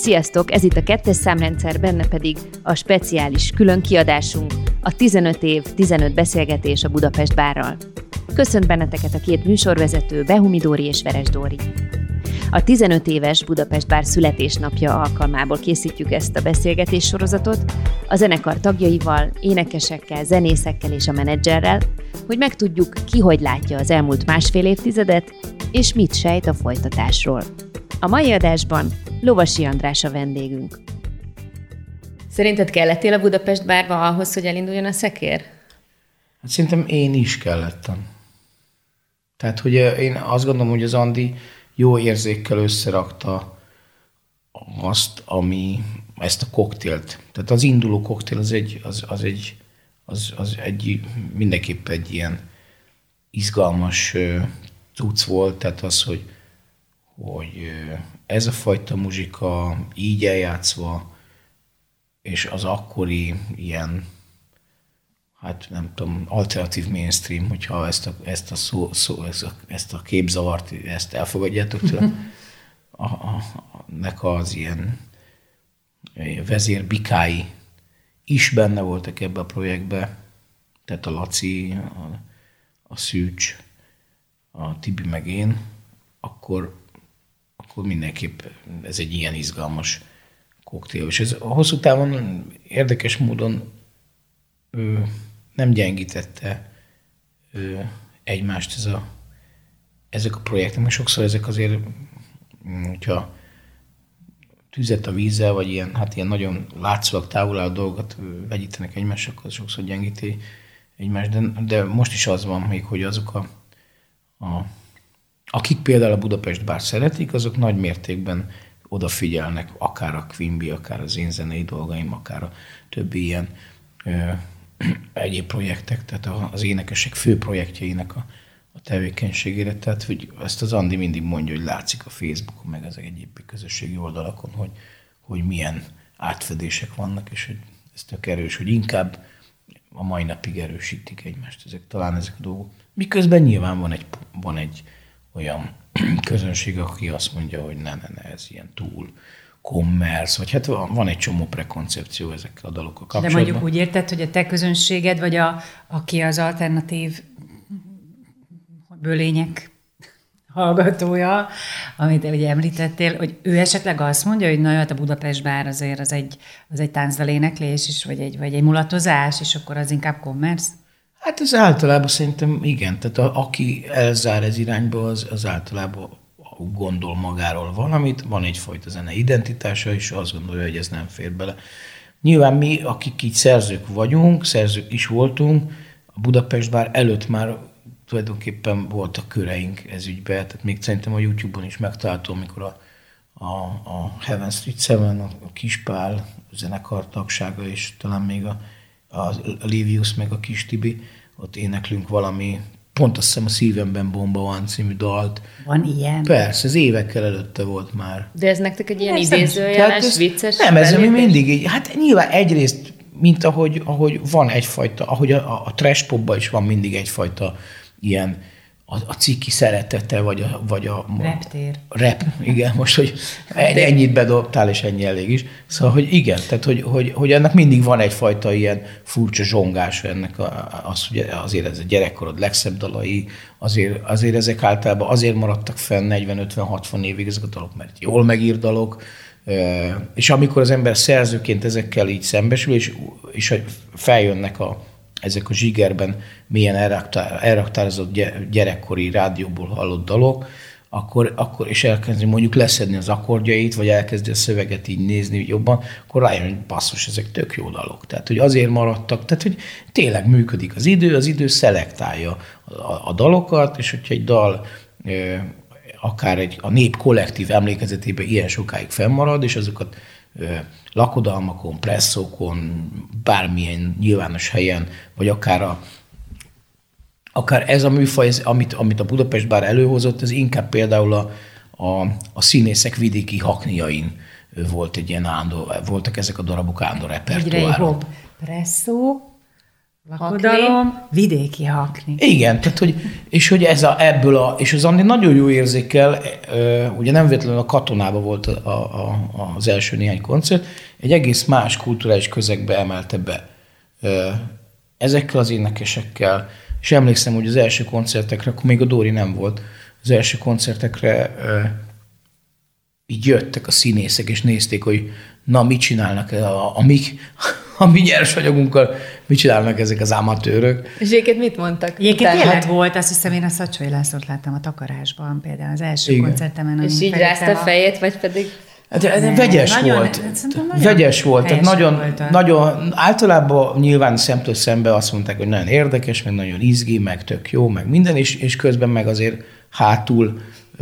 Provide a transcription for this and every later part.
Sziasztok! Ez itt a 2-es számrendszer, benne pedig a speciális külön kiadásunk, a 15 év, 15 beszélgetés a Budapest Bárral. Köszönt benneteket a két műsorvezető, Behumi Dóri és Veres Dóri. A 15 éves Budapest Bár születésnapja alkalmából készítjük ezt a beszélgetés sorozatot a zenekar tagjaival, énekesekkel, zenészekkel és a menedzserrel, hogy megtudjuk, ki hogy látja az elmúlt másfél évtizedet, és mit sejt a folytatásról. A mai adásban Lovasi András a vendégünk. Szerinted kellettél a Budapest Bárba ahhoz, hogy elinduljon a szekér? Hát szerintem én is kellettem. Tehát, hogy én azt gondolom, hogy az Andi jó érzékkel összerakta ezt a koktélt. Tehát az induló koktél az mindenképp egy ilyen izgalmas cucc volt, tehát az, hogy ez a fajta muzsika így eljátszva, és az akkori ilyen, hát nem tudom, alternatív mainstream, hogyha ezt a képzavart, ezt elfogadjátok tőle, nek az ilyen vezérbikái is benne voltak ebbe a projektbe, tehát a Laci, a Szűcs, a Tibi meg én, akkor mindenképp ez egy ilyen izgalmas koktél. És ez a hosszú távon érdekes módon nem gyengítette egymást ezek a projektek, mert sokszor ezek azért, hogyha tüzet a vízzel, vagy ilyen nagyon látszólag távol álló dolgokat vegyítenek egymást, akkor sokszor gyengíti egymást. De most is az van még, hogy azok akik például a Budapest Bár szeretik, azok nagy mértékben odafigyelnek, akár a Quimby, akár az én zenei dolgaim, akár a többi ilyen egyéb projektek, tehát az énekesek fő projektjeinek a tevékenységére. Tehát, hogy ezt az Andi mindig mondja, hogy látszik a Facebookon, meg az egyéb közösségi oldalakon, hogy milyen átfedések vannak, és hogy ez tök erős, hogy inkább a mai napig erősítik egymást talán ezek a dolgok. Miközben nyilván van egy olyan közönség, aki azt mondja, hogy ne, ez ilyen túl commerce, vagy hát van egy csomó prekoncepció ezekkel a dalokkal kapcsolatban. De mondjuk úgy érted, hogy a te közönséged, vagy aki az alternatív bölények hallgatója, amit ugye említettél, hogy ő esetleg azt mondja, hogy na jó, hát a Budapest Bár azért az egy táncdaléneklés is, vagy egy mulatozás, és akkor az inkább commerce? Hát ez általában szerintem igen, tehát aki elzár ez irányba, az általában gondol magáról valamit, van egyfajta zene identitása, és azt gondolja, hogy ez nem fér bele. Nyilván mi, akik így szerzők vagyunk, szerzők is voltunk, a Budapest Bár előtt már tulajdonképpen voltak köreink ez ügyben, tehát még szerintem a YouTube-on is megtalálható, amikor a Heaven Street Seven, a Kispál zenekar tagsága, és talán még a Livius meg a Kis Tibi, ott éneklünk valami, pont azt hiszem a Szívemben bomba van című dalt. Van ilyen? Persze, ez évekkel előtte volt már. De ez nektek egy ilyen idézőjeles, vicces? Nem, ez mi mindig így. Hát nyilván egyrészt, mint ahogy van egyfajta, ahogy a trash popban is van mindig egyfajta ilyen a ciki szeretete, vagy a reptér. Rep, igen, most, hogy ennyit bedobtál, és ennyi elég is. Szóval, hogy igen, tehát, hogy ennek mindig van egyfajta ilyen furcsa zsongása ennek, azért ez a gyerekkorod legszebb dalai, azért ezek általában azért maradtak fenn 40-50-60 évig ezek a dalok, mert jól megírt dalok, és amikor az ember szerzőként ezekkel így szembesül, és feljönnek ezek a zsigerben milyen elraktározott gyerekkori rádióból hallott dalok, akkor és elkezdi mondjuk leszedni az akkordjait, vagy elkezdi a szöveget így nézni jobban, akkor rájön, hogy basszus, ezek tök jó dalok. Tehát, hogy azért maradtak, tehát, hogy tényleg működik az idő szelektálja a dalokat, és hogyha egy dal akár a nép kollektív emlékezetében ilyen sokáig fennmarad, és azokat lakodalmakon, presszókon, bármilyen nyilvános helyen, vagy akár ez a műfaj, amit a Budapest Bár előhozott, ez inkább például a színészek vidéki hakniain volt egy ilyen voltak ezek a darabok állandó repertoáron. Presszó, Lakodalom, vidéki hakni. Igen, tehát, hogy és az Andi nagyon jó érzékel, ugye nem véletlenül a Katonában volt az első néhány koncert, egy egész más kulturális közegbe emelte be ezekkel az énekesekkel, és emlékszem, hogy az első koncertekre, akkor még a Dóri nem volt, az első koncertekre így jöttek a színészek, és nézték, hogy na, mit csinálnak a mi nyersanyagunkkal, mit csinálnak ezek az amatőrök. És egyébként mit mondtak? Egyébként tényleg volt, azt hiszem, én a Szacsói Lászlót láttam a Takarásban például az első koncertemen. És így rázta a fejét, vagy pedig... Vegyes volt. Vegyes volt. Tehát nagyon általában nyilván szemtől szembe azt mondták, hogy nagyon érdekes, meg nagyon izgi, meg tök jó, meg minden, és közben meg azért hátul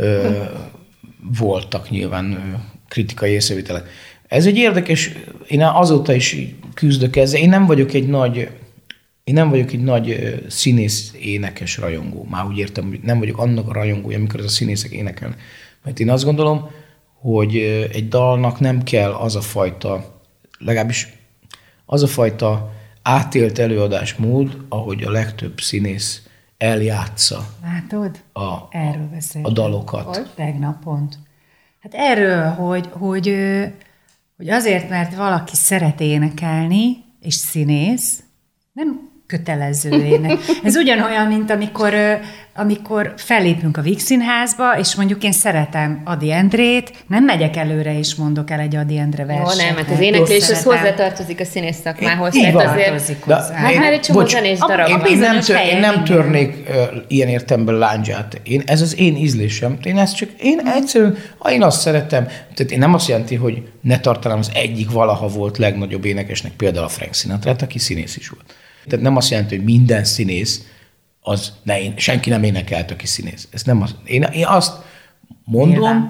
voltak nyilván kritikai észrevételek. Ez egy érdekes, én azóta is küzdök ezzel. Én nem vagyok egy nagy színész énekes rajongó. Már úgy értem, hogy nem vagyok annak a rajongója, amikor ez a színészek énekelnek. Mert én azt gondolom, hogy egy dalnak nem kell az a fajta, legalábbis az a fajta átélt előadásmód, ahogy a legtöbb színész eljátsza. Látod? Erről beszélünk. A dalokat. Tegnap pont. Hát erről, hogy azért, mert valaki szeret énekelni, és színész, nem kötelező ének. Ez ugyanolyan, mint amikor fellépünk a Víg Színházba, és mondjuk én szeretem Ady Endrét, nem megyek előre, és mondok el egy Ady Endre verset. Nem, mert az éneklés az hozzátartozik a színész szakmához. Hát már egy csomó zenés darab. Én nem törnék ilyen értelemben lándzsát. Ez az én ízlésem. Én egyszerűen, én azt szeretem, tehát én nem azt jelenti, hogy ne tartanám az egyik valaha volt legnagyobb énekesnek, például a Frank Sinatrát, aki színész is volt. Tehát nem azt jelenti, hogy minden színész, senki nem énekelt, aki színész. Ez nem az. Én azt mondom,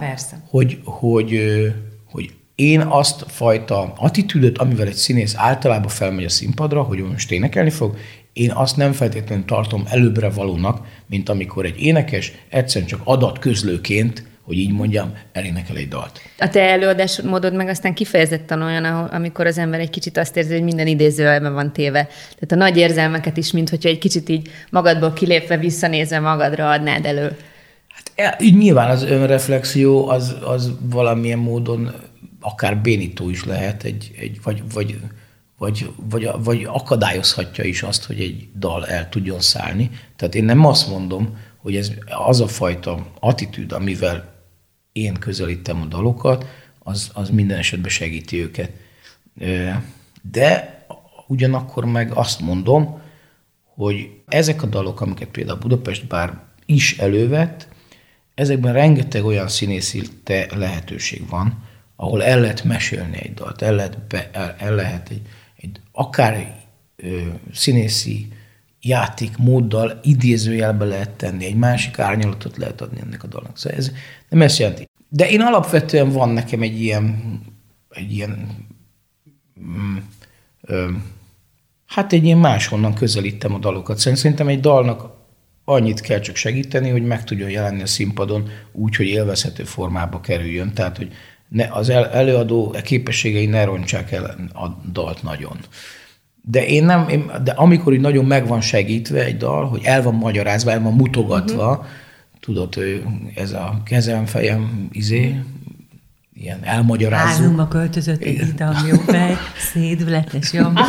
hogy én azt fajta attitűdöt, amivel egy színész általában felmegy a színpadra, hogy most énekelni fog, én azt nem feltétlenül tartom előbbre valónak, mint amikor egy énekes egyszerűen csak adatközlőként, hogy így mondjam, elénekel egy dalt. A te előadásmódod meg aztán kifejezetten olyan, amikor az ember egy kicsit azt érzi, hogy minden idézőjelben van téve. Tehát a nagy érzelmeket is, mint hogyha egy kicsit így magadból kilépve, visszanézve magadra adnád elő. Hát így nyilván az önreflexió az valamilyen módon akár bénító is lehet, vagy akadályozhatja is azt, hogy egy dal el tudjon szállni. Tehát én nem azt mondom, hogy ez az a fajta attitűd, amivel én közelítem a dalokat, az minden esetben segíti őket. De ugyanakkor meg azt mondom, hogy ezek a dalok, amiket például Budapest Bár is elővett, ezekben rengeteg olyan színészi lehetőség van, ahol el lehet mesélni egy dalt, el lehet egy akár színészi játékmóddal idézőjelbe lehet tenni, egy másik árnyalatot lehet adni ennek a dalnak. Szóval ez nem ezt jelenti. De én alapvetően van nekem egy ilyen máshonnan közelítem a dalokat. Szerintem egy dalnak annyit kell csak segíteni, hogy meg tudjon jelenni a színpadon úgy, hogy élvezhető formába kerüljön. Tehát, hogy az előadó képességei ne rontsák el a dalt nagyon. De amikor így nagyon meg van segítve egy dal, hogy el van magyarázva, el van mutogatva, tudod, ez a kezem, fejem, ilyen elmagyarázó. Házunkba költözött egy itam jó fej, szédületes Jampi.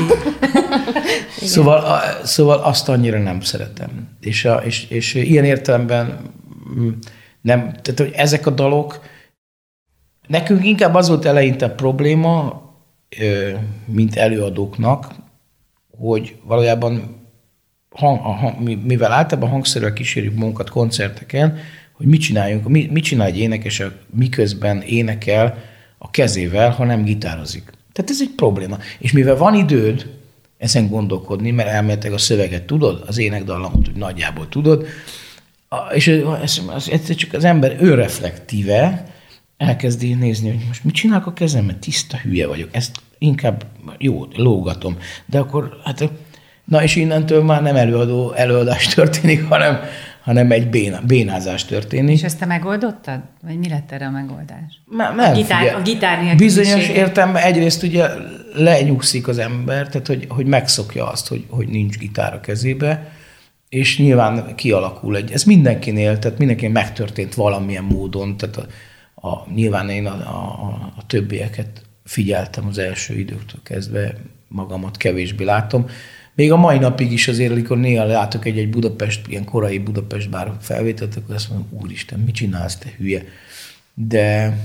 Szóval azt annyira nem szeretem. És ilyen értelemben nem, tehát hogy ezek a dalok, nekünk inkább az volt eleinte probléma, mint előadóknak, hogy valójában mivel általában hangszerrel kísérjük magunkat koncerteken, hogy mit csináljunk, mit csinál egy énekes, miközben énekel a kezével, ha nem gitározik. Tehát ez egy probléma. És mivel van időd ezen gondolkodni, mert elméletileg a szöveget tudod, az énekdallamot úgy nagyjából tudod, és ez csak az ember önreflektíve elkezdi nézni, hogy most mit csinálok a kezemben, tiszta hülye vagyok, ezt inkább jó, lógatom. De akkor, és innentől már nem előadás történik, hanem egy bénázás történik. És ezt te megoldottad? Vagy mi lett erre a megoldás? Nem, A gitár nélkül. Bizonyos értelemben egyrészt ugye lenyugszik az ember, tehát hogy megszokja azt, hogy nincs gitár a kezébe, és nyilván kialakul ez mindenkinél, tehát mindenkinél megtörtént valamilyen módon, tehát nyilván én a többieket figyeltem az első időktől kezdve, magamat kevésbé látom. Még a mai napig is azért, amikor néha látok egy Budapest, ilyen korai Budapest bár felvételt, akkor azt mondom, úristen, mit csinálsz, te hülye? De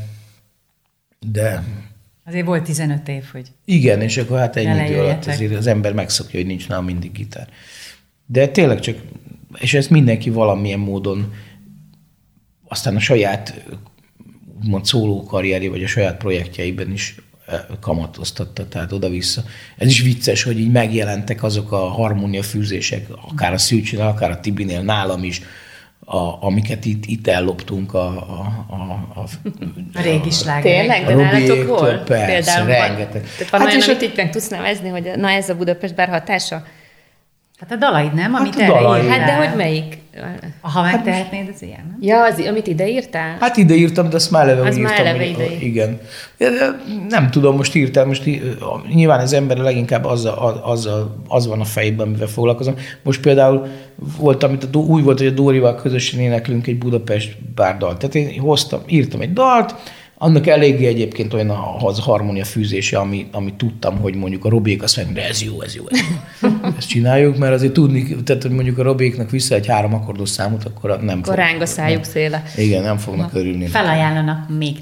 azért volt 15 év, hogy... Igen, és akkor hát ennyi idő alatt azért az ember megszokja, hogy nincs nálam mindig gitár. De tényleg csak, és ezt mindenki valamilyen módon aztán a saját úgymond szólókarrierje, vagy a saját projektjeiben is kamatoztatta, tehát oda-vissza. Ez is vicces, hogy így megjelentek azok a harmóniafűzések, akár a Szűcsinál, akár a Tibinél, nálam is, amiket itt elloptunk a régi slágerek. Tényleg? De nálatok hol? Persze, például rengeteg. Tehát van olyan, amit így meg tudsz nevezni, hogy na ez a Budapest bár hatása? Hát a dalaid, nem? Amit a dalaid. Hát de hogy melyik? Ha megtehetnéd, az ilyen, nem? Ja, amit ide írtál? Hát ide írtam, de azt már eleve az írtam. Már eleve ide. Igen. Nem tudom, most írtam, nyilván az ember leginkább az van a fejében, amivel foglalkozom. Most például volt, úgy volt, hogy a Dórival közösen éneklünk egy Budapest bárdalt. Tehát én írtam egy dalt, annak eléggé egyébként olyan az harmónia fűzése, ami tudtam, hogy mondjuk a Robiék azt mondja, ez jó. Ezt csináljuk, mert azért tudni, tehát hogy mondjuk a Robiéknak vissza egy 3 akkordos számot, akkor nem akkor ráng a szájuk széle. Igen, nem fognak örülni. Felajánlanak még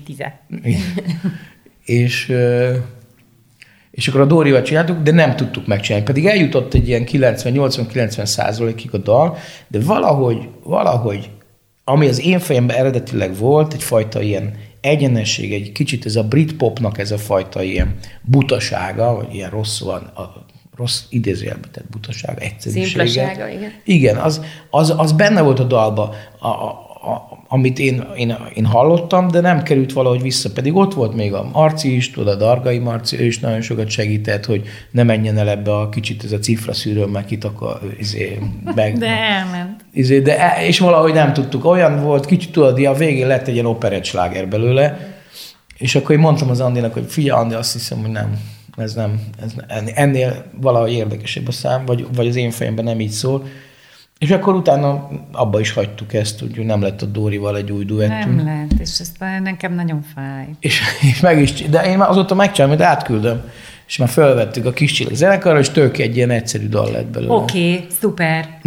10. És akkor a Dórival csináltuk, de nem tudtuk megcsinálni. Pedig eljutott egy ilyen 80-90% a dal, de valahogy, ami az én fejemben eredetileg volt, egyfajta ilyen egyenesség, egy kicsit ez a britpopnak ez a fajta ilyen butasága, vagy ilyen rossz idézőjelben tett butasága, egyszerűsége. Szimplasága, igen. Igen, az benne volt a dalba, amit én hallottam, de nem került valahogy vissza. Pedig ott volt még a Marci is, tudod, a Dargai Marci, ő is nagyon sokat segített, hogy ne menjen el ebbe a kicsit ez a cifraszűrő, meg kitakar, De elment. És valahogy nem tudtuk. Olyan volt, kicsit tudod, a végén lett egy ilyen operett sláger belőle, és akkor én mondtam az Andinak, hogy figyelj, Andi, azt hiszem, hogy ez ennél valahogy érdekesebb a szám, vagy az én fejemben nem így szól. És akkor utána abba is hagytuk ezt, hogy nem lett a Dórival egy új duettünk. Nem lett, és ez nekem nagyon fáj. És meg is, de én már azóta megcsinálom, hogy átküldöm, és már felvettük a Kis Csillag zenekarra, és tök egy ilyen egyszerű dal lett belőle. Oké, szuper.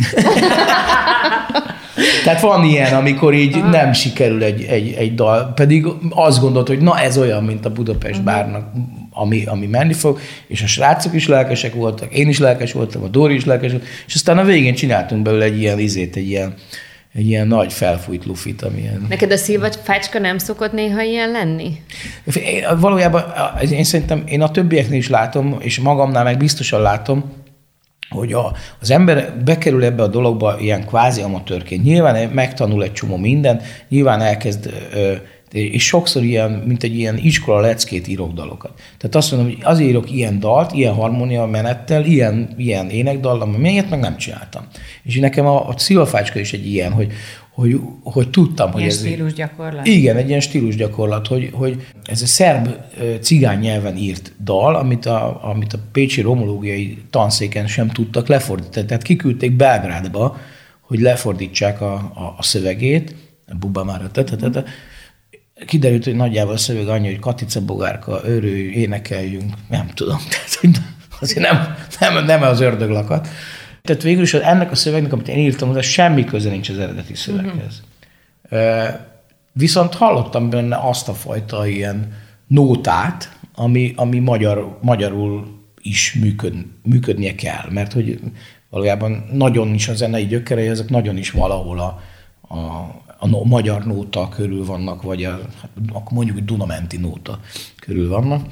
Tehát van ilyen, amikor így nem sikerül egy dal, pedig azt gondolt, hogy na ez olyan, mint a Budapest bárnak, ami menni fog, és a srácok is lelkesek voltak, én is lelkes voltam, a Dóri is lelkes volt, és aztán a végén csináltunk belőle egy ilyen nagy felfújt lufit, amilyen... Neked a szilvafácska nem szokott néha ilyen lenni? Valójában én szerintem én a többieknél is látom, és magamnál meg biztosan látom, hogy az ember bekerül ebbe a dologba ilyen kvázi amatőrként. Nyilván megtanul egy csomó mindent, nyilván elkezd, és sokszor ilyen, mint egy ilyen iskola leckét írok dalokat. Tehát azt mondom, hogy azért írok ilyen dalt, ilyen harmónia menettel, ilyen énekdal, amelyet meg nem csináltam. És nekem a szilvafácska is egy ilyen, hogy tudtam, hogy ez... Ilyen stílusgyakorlat? Igen, egy ilyen stílusgyakorlat, hogy ez a szerb cigány nyelven írt dal, amit a pécsi romológiai tanszéken sem tudtak lefordítani. Tehát kiküldték Belgrádba, hogy lefordítsák a szövegét, a Bubamára, kiderült, hogy nagyjából a szöveg annyi, hogy Katica Bogárka, örülj, énekeljünk, nem tudom. Tehát, hogy azért nem az ördög lakat. Tehát végül is ennek a szövegnek, amit én írtam, az semmi köze nincs az eredeti szöveghez. Viszont hallottam benne azt a fajta ilyen nótát, ami magyarul is működnie kell, mert hogy valójában nagyon is a zenei gyökerei, ezek nagyon is valahol a magyar nóta körül vannak, vagy akkor mondjuk egy Dunamenti nóta körül vannak.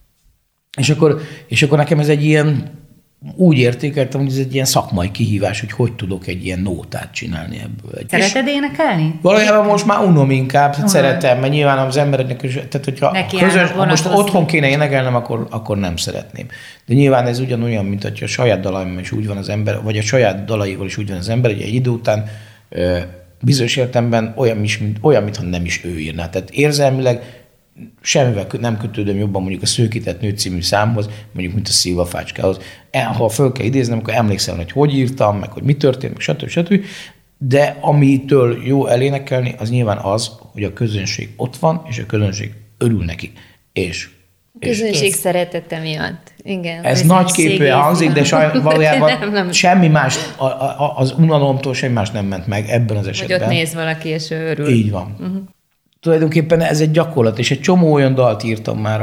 És akkor nekem ez egy ilyen, úgy értékeltem, hogy ez egy ilyen szakmai kihívás, hogy tudok egy ilyen nótát csinálni ebből. Szereted énekelni? Valójában most már unom inkább, szeretem, mert nyilván az embereknek, tehát hogyha most otthon kéne énekelnem, akkor nem szeretném. De nyilván ez ugyanolyan, mint hogyha a saját dalaimmal is úgy van az ember, vagy a saját dalaival is úgy van az ember, hogy egy idő után bizonyos értelemben olyan, mintha nem is ő írná. Tehát érzelmileg semmivel nem kötődöm jobban mondjuk a Szőkített nő című számhoz, mondjuk, mint a Szilvafácskához. Ha föl kell idéznem, akkor emlékszem, hogy írtam, meg hogy mi történt, stb. De amitől jó elénekelni, az nyilván az, hogy a közönség ott van, és a közönség örül neki. És közönség szeretete miatt. Igen. Ez nagyképűen hangzik, de valójában nem. Semmi más, az unalomtól semmi más nem ment meg ebben az esetben. Hogy ott néz valaki, és ő örül. Így van. Uh-huh. Tulajdonképpen ez egy gyakorlat, és egy csomó olyan dalt írtam már,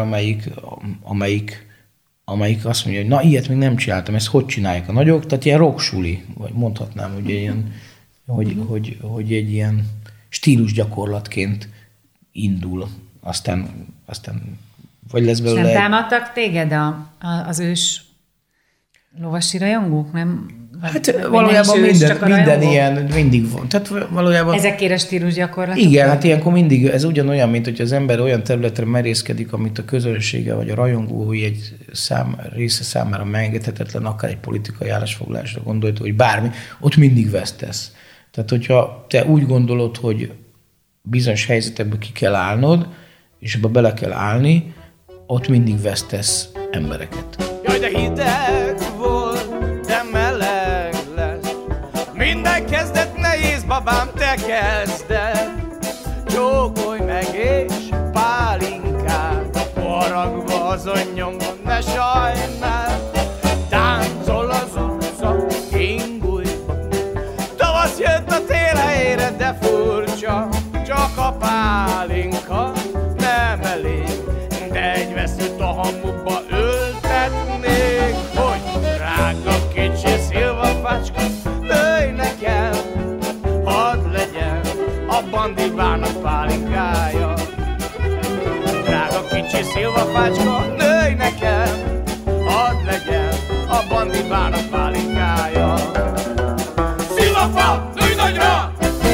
amelyik azt mondja, hogy na, ilyet még nem csináltam, ezt hogy csinálják a nagyok? Tehát ilyen rocksuli, vagy mondhatnám, hogy ilyen, hogy egy ilyen stílusgyakorlatként indul, aztán vagy lesz belőle... Nem támadtak téged az ős lovasi rajongók, nem? Hát valójában minden ilyen mindig van. Tehát valójában... Ezekért a stílusgyakorlatok? Igen, hát ilyenkor mindig, ez ugyanolyan, mint hogy az ember olyan területre merészkedik, amit a közönsége vagy a rajongói egy része számára megengedhetetlen, akár egy politikai állásfoglalásra gondolt, vagy bármi, ott mindig vesztesz. Tehát, hogyha te úgy gondolod, hogy bizonyos helyzetekben ki kell állnod, és abba bele kell állni, ott mindig vesztesz embereket. Jaj, de hideg volt, de meleg lesz. Minden kezdet nehéz, babám, te kezded. Csókolj meg és pálinkát, haragva az anyomban, ne sajnál. Táncol az utca, ingújban. Tavasz jött a tél helyére, de furcsa, csak a pálinka nem elég. De egy veszőt a hamukba ültetnék, hogy drága kicsi szilvafácska, nőj nekem, hadd legyen a bandibának pálinkája. Drága kicsi szilvafácska, nőj nekem, hadd legyen a bandibának pálinkája. Szilvafa, nőj nagyra!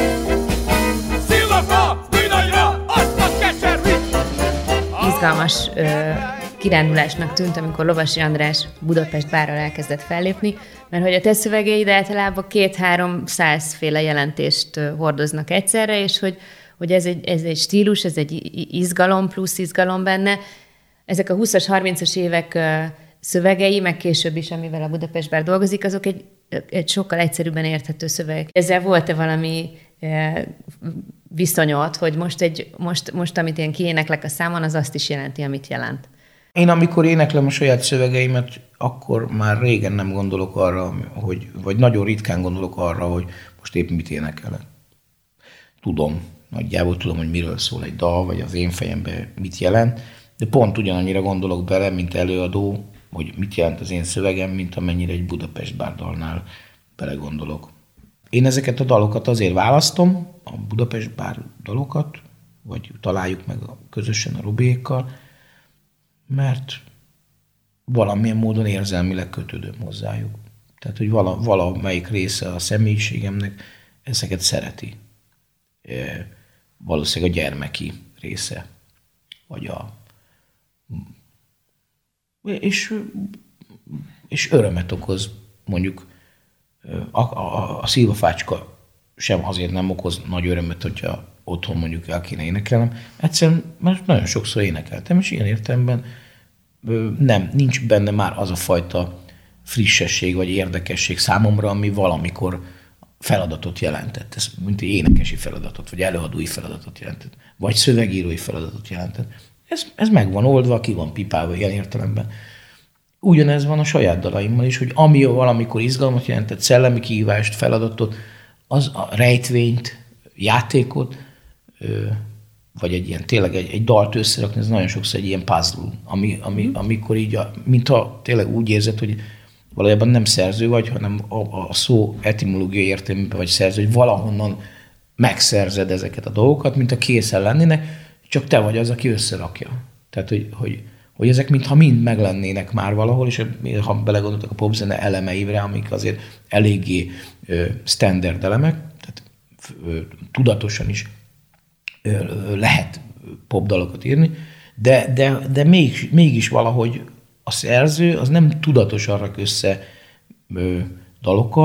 Szilvafa, nőj nagyra! Azt a keservit! Izgalmas kirándulásnak tűnt, amikor Lovasi András Budapest bárral elkezdett fellépni, mert hogy a te szövegeid általában 200-300 féle jelentést hordoznak egyszerre, és hogy ez egy stílus, ez egy izgalom, plusz izgalom benne. Ezek a 20-as, 30-as évek szövegei, meg később is, amivel a Budapest bár dolgozik, azok egy sokkal egyszerűbben érthető szöveg. Ezzel volt-e valami viszonyod, hogy most amit én kiéneklek a számon, az azt is jelenti, amit jelent? Én amikor éneklem a saját szövegeimet, akkor már régen nem gondolok arra, vagy nagyon ritkán gondolok arra, hogy most épp mit énekelek. Nagyjából tudom, hogy miről szól egy dal, vagy az én fejemben mit jelent, de pont ugyanannyira gondolok bele, mint előadó, hogy mit jelent az én szövegem, mint amennyire egy Budapest bár dalnál belegondolok. Én ezeket a dalokat azért választom, a Budapest bár dalokat, vagy találjuk meg közösen a Robiékkal, mert valamilyen módon érzelmileg kötődöm hozzájuk. Tehát, hogy valamelyik része a személyiségemnek ezeket szereti. Valószínűleg a gyermeki része. Vagy és örömet okoz, mondjuk a szilvafácska sem azért nem okoz nagy örömet, hogyha otthon mondjuk el kéne énekelnem. Egyszerűen mert nagyon sokszor énekeltem, és ilyen értelemben nincs benne már az a fajta frissesség vagy érdekesség számomra, ami valamikor feladatot jelentett. Ez mint egy énekesi feladatot, vagy előadói feladatot jelentett, vagy szövegírói feladatot jelentett. Ez meg van oldva, ki van pipálva ilyen értelemben. Ugyanez van a saját dalaimmal is, hogy ami valamikor izgalmat jelentett, szellemi kihívást, feladatot, az a rejtvényt, játékot, vagy egy ilyen, tényleg egy dalt összerakni, ez nagyon sokszor egy ilyen puzzle, amikor így, mintha tényleg úgy érzed, hogy valójában nem szerző vagy, hanem a szó etimológiai értelmében vagy szerző, hogy valahonnan megszerzed ezeket a dolgokat, mint a készen lennének, csak te vagy az, aki összerakja. Tehát, hogy ezek mintha mind meglennének már valahol, és ha belegondoltak a popzene elemeivre, amik azért eléggé standard elemek, tehát tudatosan is lehet popdalokat írni, de mégis valahogy a szerző az nem tudatosan rak össze dalokat,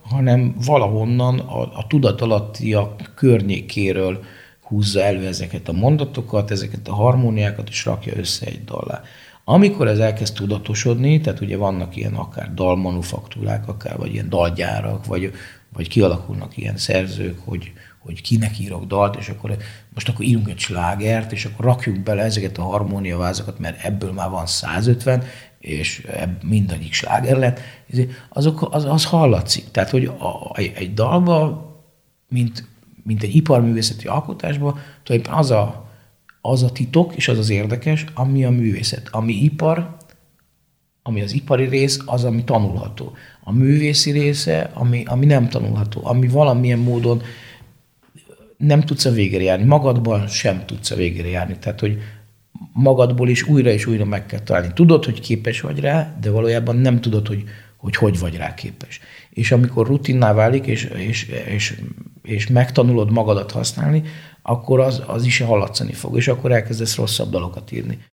hanem valahonnan a tudatalattiak környékéről húzza elő ezeket a mondatokat, ezeket a harmóniákat, és rakja össze egy dallá. Amikor ez elkezd tudatosodni, tehát ugye vannak ilyen akár dalmanufaktúrák, akár vagy ilyen dalgyárak, vagy kialakulnak ilyen szerzők, hogy kinek írok dalt, és akkor most írunk egy slágert, és akkor rakjuk bele ezeket a harmóniavázakat, mert ebből már van 150, és mindannyiuk sláger lett, az hallatszik. Tehát, hogy egy dalba, mint egy iparművészeti alkotásban, tulajdonképpen az a titok, és az az érdekes, ami a művészet. Ami az ipari rész, az, ami tanulható. A művészi része, ami nem tanulható, ami valamilyen módon nem tudsz a végére járni. Magadban sem tudsz a végére járni. Tehát, hogy magadból is újra meg kell találni. Tudod, hogy képes vagy rá, de valójában nem tudod, hogy vagy rá képes. És amikor rutinná válik, és megtanulod magadat használni, akkor az is hallatszani fog, és akkor elkezdesz rosszabb dalokat írni.